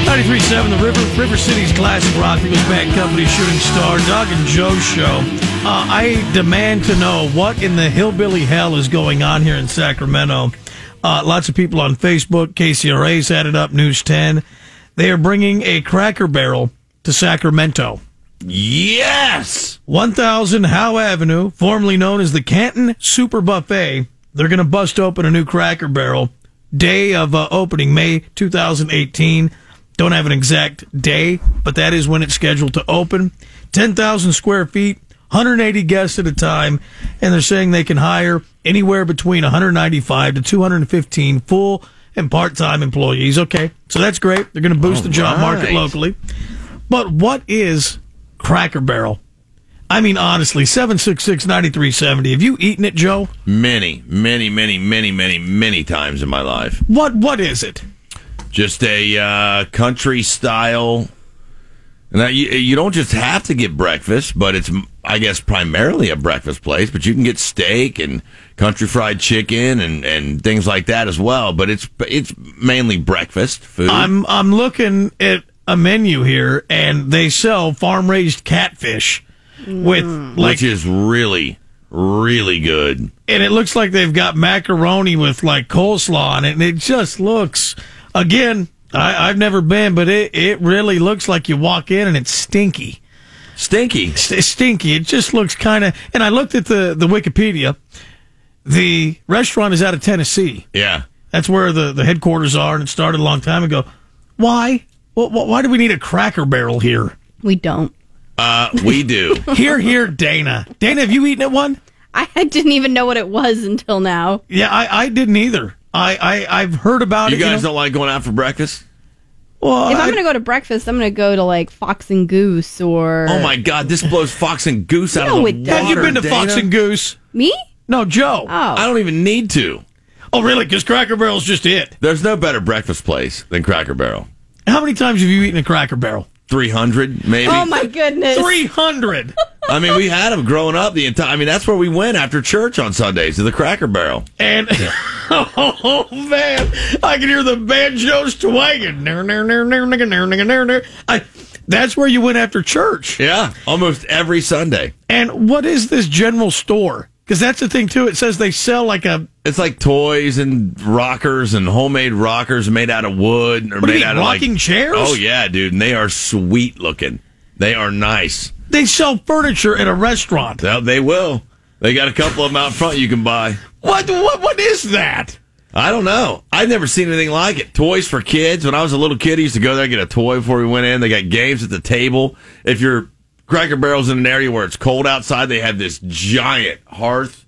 93.7, the River City's classic rock Eagles Band Company Shooting Star, Doug and Joe show. I demand to know what in the hillbilly hell is going on here in Sacramento. Lots of people on Facebook. KCRA's had it up, News 10. They are bringing a Cracker Barrel to Sacramento. Yes! 1000 Howe Avenue, formerly known as the Canton Super Buffet. They're going to bust open a new Cracker Barrel. Day of opening, May 2018. Don't have an exact day, but that is when it's scheduled to open. 10,000 square feet, 180 guests at a time, and they're saying they can hire anywhere between 195 to 215 full and part-time employees. Okay, so that's great. They're going to boost the job market locally. But what is Cracker Barrel? I mean, honestly, 766-9370. Have you eaten it, Joe? Many times in my life. What is it? Just a country style. Now, you don't just have to get breakfast, but it's, I guess, primarily a breakfast place. But you can get steak and country fried chicken and things like that as well. But it's mainly breakfast food. I'm looking at a menu here, and they sell farm raised catfish with which is really, really good. And it looks like they've got macaroni with like coleslaw on it, and it just looks. Again, I've never been, but it really looks like you walk in and it's stinky. Stinky? Stinky. It just looks kind of... And I looked at the Wikipedia. The restaurant is out of Tennessee. Yeah. That's where the headquarters are, and it started a long time ago. Why? Why do we need a Cracker Barrel here? We don't. We do. Here, Dana. Dana, have you eaten at one? I didn't even know what it was until now. Yeah, I didn't either. I've heard about it. You guys don't like going out for breakfast? Well, if I'm going to go to breakfast, I'm going to go to like Fox and Goose or... Oh my God, this blows Fox and Goose out of the water. Have you been to Dana? Fox and Goose? Me? No, Joe. Oh. I don't even need to. Oh, really? Because Cracker Barrel's just it. There's no better breakfast place than Cracker Barrel. How many times have you eaten a Cracker Barrel? 300, maybe. Oh my goodness. 300. I mean, we had them growing up the entire... I mean, that's where we went after church on Sundays, to the Cracker Barrel. And, oh, man, I can hear the banjos twanging. That's where you went after church. Yeah, almost every Sunday. And what is this general store? Because that's the thing, too. It says they sell like a... It's like toys and rockers and homemade rockers made out of wood. Or what do you made mean, out of rocking chairs? Oh, yeah, dude. And they are sweet looking. They are nice. They sell furniture at a restaurant. They will. They got a couple of them out front you can buy. What is that? I don't know. I've never seen anything like it. Toys for kids. When I was a little kid, I used to go there and get a toy before we went in. They got games at the table. If your Cracker Barrel's in an area where it's cold outside, they have this giant hearth.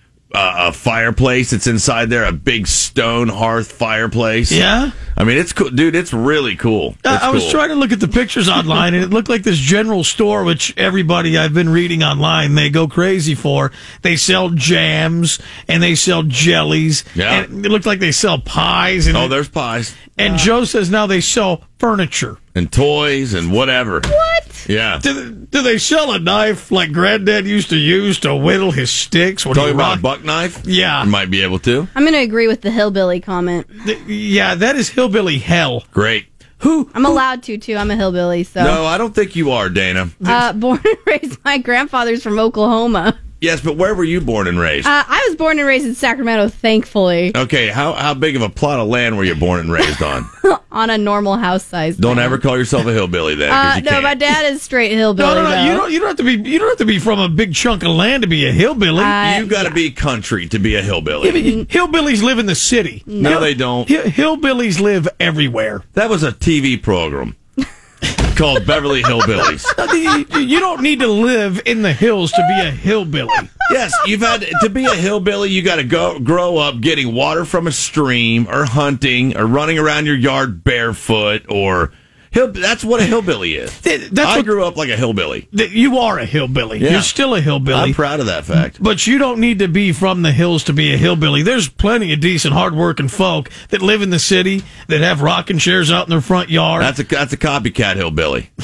A fireplace that's inside there, a big stone hearth fireplace. Yeah? I mean, it's cool. Dude, it's really cool. I was trying to look at the pictures online, and it looked like this general store, which everybody I've been reading online, they go crazy for. They sell jams, and they sell jellies. Yeah. And it looked like they sell pies. And there's pies. And Joe says now they sell furniture. And toys and whatever. What? Yeah. Do they sell a knife like Granddad used to use to whittle his sticks? When Talking about a buck knife? Yeah. You might be able to. I'm going to agree with the hillbilly comment. Yeah, that is hillbilly hell. Great. I'm allowed to, too. I'm a hillbilly, so... No, I don't think you are, Dana. Born and raised, my grandfather's from Oklahoma. Yes, but where were you born and raised? I was born and raised in Sacramento, thankfully. Okay, how big of a plot of land were you born and raised on? On a normal house size. Don't ever call yourself a hillbilly then. No, can't. my dad is straight hillbilly. No. You don't have to be from a big chunk of land to be a hillbilly. You've got to be country to be a hillbilly. Hillbillies live in the city. No, they don't. Hillbillies live everywhere. That was a TV program called Beverly Hillbillies. You don't need to live in the hills to be a hillbilly. Yes, you've had to be a hillbilly. You got to grow up getting water from a stream, or hunting, or running around your yard barefoot, or that's what a hillbilly is. I grew up like a hillbilly. You are a hillbilly. Yeah. You're still a hillbilly. I'm proud of that fact. But you don't need to be from the hills to be a hillbilly. There's plenty of decent, hardworking folk that live in the city that have rocking chairs out in their front yard. That's a copycat hillbilly.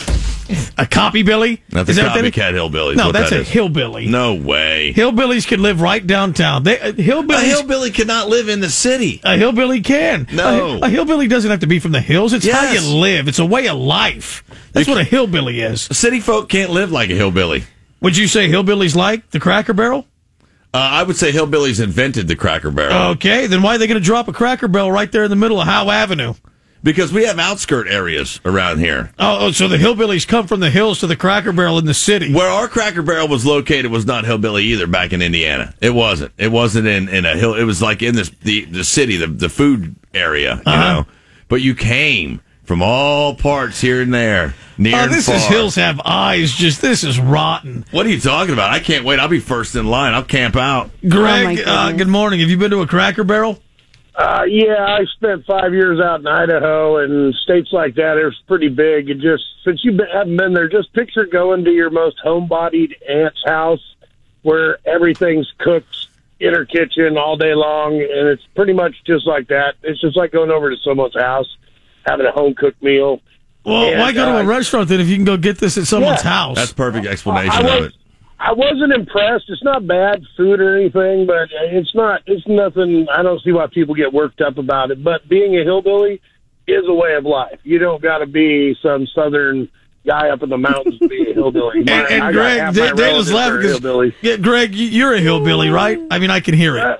A copybilly? That's Is a that what that copycat hillbilly. No, what that's that a is. hillbilly. No way. Hillbillies can live right downtown. A hillbilly cannot live in the city. A hillbilly can. No. A hillbilly doesn't have to be from the hills. It's how Yes. you live. It's a way of life. That's what a hillbilly is. City folk can't live like a hillbilly. Would you say hillbillies like the Cracker Barrel? I would say hillbillies invented the Cracker Barrel. Okay, then why are they going to drop a Cracker Barrel right there in the middle of Howe Avenue? Because we have outskirt areas around here. Oh, so the hillbillies come from the hills to the Cracker Barrel in the city. Where our Cracker Barrel was located was not hillbilly either back in Indiana. It wasn't. It wasn't in a hill. It was like in the city, the food area, you know. But you came from all parts here and there, near and this far. is Hills Have Eyes. This is rotten. What are you talking about? I can't wait. I'll be first in line. I'll camp out. Greg, goodness. good morning. Have you been to a Cracker Barrel? Yeah, I spent 5 years out in Idaho and states like that. It's pretty big. And just since you haven't been there, just picture going to your most homebodied aunt's house where everything's cooked in her kitchen all day long, and it's pretty much just like that. It's just like going over to someone's house, having a home cooked meal. Well, And, why go to a restaurant then if you can go get this at someone's house? That's perfect explanation of it. I wasn't impressed. It's not bad food or anything, but it's nothing. I don't see why people get worked up about it. But being a hillbilly is a way of life. You don't got to be some southern guy up in the mountains to be a hillbilly. and Greg, Dana's laughing because, Greg, you're a hillbilly, right? I mean, I can hear it.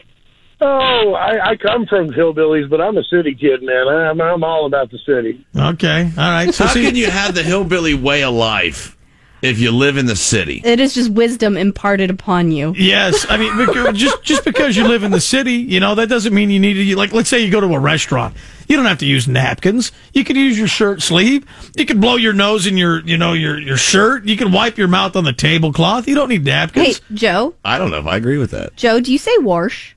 I come from hillbillies, but I'm a city kid, man. I'm all about the city. Okay, all right. So How can you have the hillbilly way of life if you live in the city? It is just wisdom imparted upon you. Yes, I mean, just because you live in the city, that doesn't mean you need to. Like, let's say you go to a restaurant, you don't have to use napkins. You can use your shirt sleeve. You can blow your nose in your shirt. You can wipe your mouth on the tablecloth. You don't need Hey, napkins. Joe. I don't know if I agree with that. Joe, do you say wash?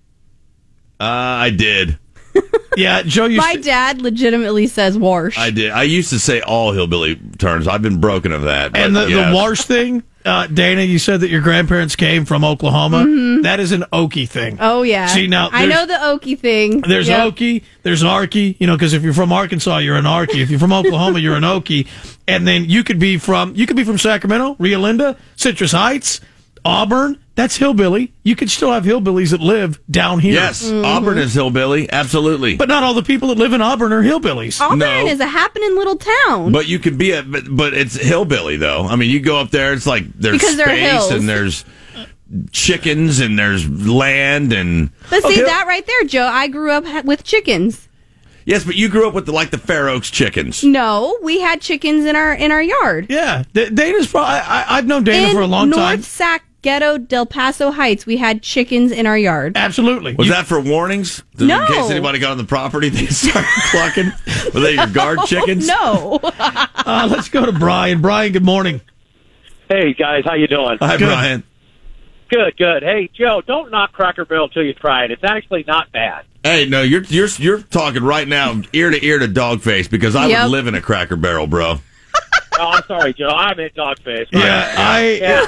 I did. Yeah, Joe. My dad legitimately says wash. I did. I used to say all hillbilly terms. I've been broken of that. But And the yes. wash thing, Dana, you said that your grandparents came from Oklahoma. Mm-hmm. That is an Okie thing. Oh, yeah. See, now, I know the Okie thing. There's Yep. Okie, there's Arky, because if you're from Arkansas, you're an Arky. If you're from Oklahoma, you're an Okie. And then you could be from Sacramento, Rio Linda, Citrus Heights, Auburn. That's hillbilly. You could still have hillbillies that live down here. Yes, Mm-hmm. Auburn is hillbilly. Absolutely. But not all the people that live in Auburn are hillbillies. Auburn No. is a happening little town. But you could be but it's hillbilly though. I mean, you go up there, it's like there's Because there are space hills. and there's chickens and there's land and. But see, Okay. that right there, Joe, I grew up with chickens. Yes, but you grew up with the Fair Oaks chickens. No, we had chickens in our yard. Yeah. Dana's probably, I've known Dana for a long North time. Sac Ghetto, Del Paso Heights, we had chickens in our yard. Absolutely. Was that for warnings? No. In case anybody got on the property, they started clucking. Were they your guard chickens? No. Let's go to Brian. Brian, good morning. Hey guys, how you doing? Hi, Good. Brian. Good, good. Hey Joe, don't knock Cracker Barrel till you try it. It's actually not bad. Hey, no, you're talking right now, ear to ear to Dogface, because I Yep. would live in a Cracker Barrel, bro. Oh, I'm sorry, Joe. I'm at Dogface. Yeah,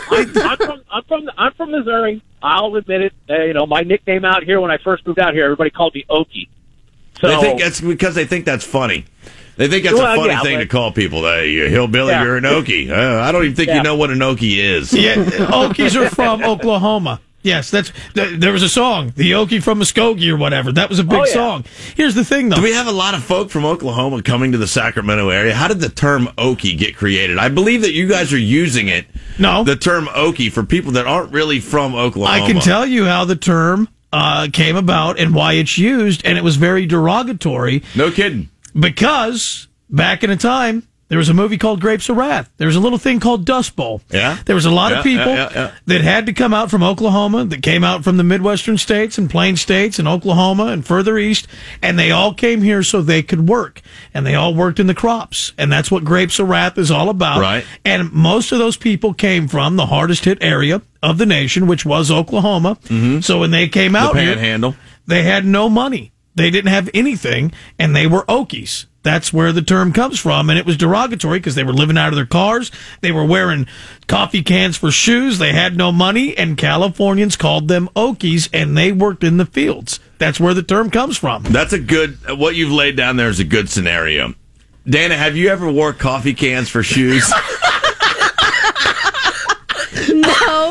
I'm from Missouri. I'll admit it. My nickname out here when I first moved out here, everybody called me Okie. So They think that's because they think that's funny. They think that's Well, a funny yeah, thing but- to call people. Hey, you hillbilly, Yeah. you're an Okie. I don't even think you Yeah. know what an Okie is. Yeah, Okies are from Oklahoma. Yes, there was a song, the Okie from Muskogee or whatever. That was a big Oh, yeah. song. Here's the thing, though. Do we have a lot of folk from Oklahoma coming to the Sacramento area? How did the term Okie get created? I believe that you guys are using it. No. The term Okie for people that aren't really from Oklahoma. I can tell you how the term came about and why it's used, and it was very derogatory No kidding. because back in a time, there was a movie called Grapes of Wrath. There was a little thing called Dust Bowl. Yeah. There was a lot of Yeah, people yeah. that had to come out from Oklahoma, that came out from the Midwestern states and Plain states and Oklahoma and further east, and they all came here so they could work. And they all worked in the crops. And that's what Grapes of Wrath is all about. Right. And most of those people came from the hardest hit area of the nation, which was Oklahoma. Mm-hmm. So when they came The out here, Panhandle. they had no money. They didn't have anything, and they were Okies. That's where the term comes from, and it was derogatory because they were living out of their cars. They were wearing coffee cans for shoes. They had no money, and Californians called them Okies, and they worked in the fields. That's where the term comes from. That's a good. What you've laid down there is a good scenario. Dana, have you ever wore coffee cans for shoes? No.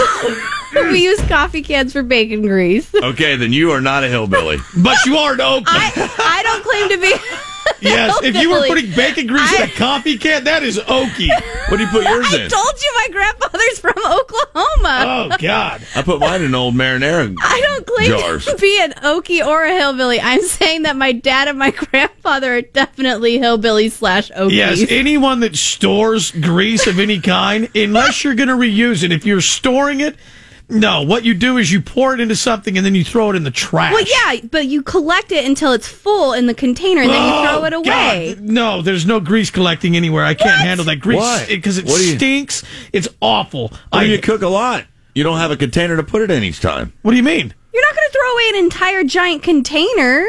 We use coffee cans for bacon grease. Okay, then you are not a hillbilly. But you are an Okie. I don't claim to be. Yes, if you were hillbilly. putting bacon grease in a coffee can, that is Okie. What do you put yours I in? told you my grandfather's from Oklahoma. Oh, God. I put mine in old marinara I don't claim jars. to be an Okie or a hillbilly. I'm saying that my dad and my grandfather are definitely hillbillies / Okies. Yes, anyone that stores grease of any kind, unless you're going to reuse it, if you're storing it, no, what you do is you pour it into something and then you throw it in the trash. Well, yeah, but you collect it until it's full in the container and then you throw it away. God. No, there's no grease collecting anywhere. I can't handle that grease. Why? Because it What do you- stinks. It's awful. You cook a lot. You don't have a container to put it in each time. What do you mean? You're not going to throw away an entire giant container.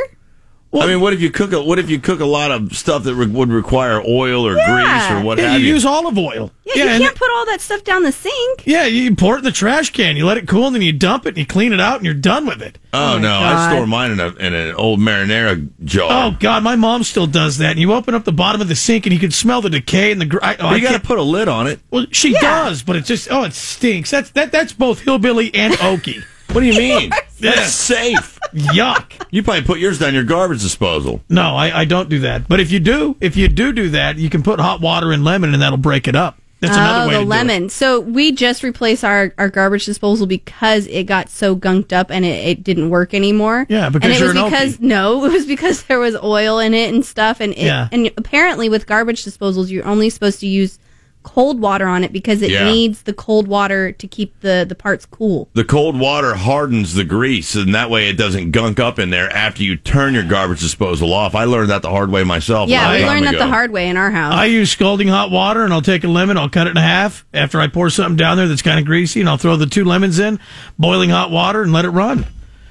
I mean, what if you cook a lot of stuff that would require oil or grease or what Yeah, have you you? use olive oil. Yeah, and- you can't put all that stuff down the sink. Yeah, you pour it in the trash can. You let it cool, and then you dump it, and you clean it out, and you're done with it. Oh, my no, I God. store mine in an old marinara jar. Oh, God, my mom still does that. And you open up the bottom of the sink, and you can smell the decay and the... But you got to put a lid on it. Well, she does, but it just... Oh, it stinks. That's both hillbilly and Okie. What do you mean? Yeah. That's safe. Yuck. You probably put yours down your garbage disposal. No, I don't do that. But if you do that, you can put hot water and lemon, and that'll break it up. That's another way the to do lemon. it. So we just replaced our garbage disposal because it got so gunked up and it didn't work anymore. Yeah, because and it you're was an because Okie. it was because there was oil in it and stuff. And and apparently with garbage disposals, you're only supposed to use cold water on it because it needs the cold water to keep the parts cool. The cold water hardens the grease, and that way it doesn't gunk up in there after you turn your garbage disposal off. I learned that the hard way myself. Yeah, a long we time learned that ago. the hard way in our house. I use scalding hot water, and I'll take a lemon, I'll cut it in half. After I pour something down there that's kind of greasy, and I'll throw the 2 lemons in, boiling hot water, and let it run.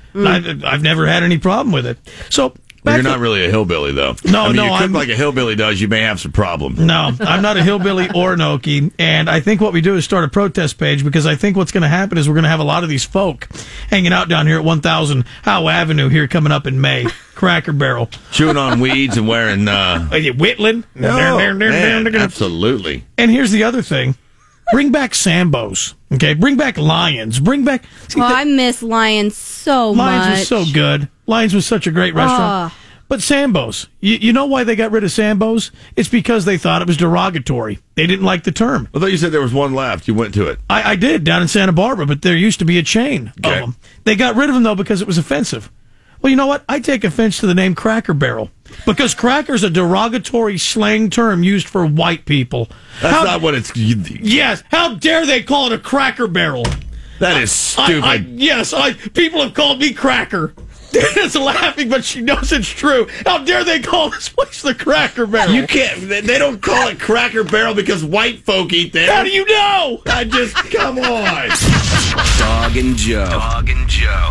I've never had any problem with it. So... Well, you're not really a hillbilly, though. No, I mean, no, you cook I'm- like a hillbilly does, you may have some problems. No, I'm not a hillbilly or an Okie, and I think what we do is start a protest page because I think what's going to happen is we're going to have a lot of these folk hanging out down here at 1000 Howe Avenue here coming up in May. Cracker Barrel. Chewing on weeds and wearing... Whitland. man, absolutely. And here's the other thing. Bring back Sambo's. Okay, bring back Lions. Bring back... See, I miss Lions so Lions much. was so good. Lions was such a great restaurant. But Sambo's, you know why they got rid of Sambo's? It's because they thought it was derogatory. They didn't like the term. I thought you said there was one left. You went to it. I did down in Santa Barbara, but there used to be a chain of Okay. them. They got rid of them, though, because it was offensive. Well, you know what? I take offense to the name Cracker Barrel because cracker's a derogatory slang term used for white people. That's not what it's... Yes, how dare they call it a Cracker Barrel? That is stupid. Yes, people have called me Cracker. Dana's laughing, but she knows it's true. How dare they call this place the Cracker Barrel? You can't... They don't call it Cracker Barrel because white folk eat there. How do you know? I just... Come on. Dog and Joe.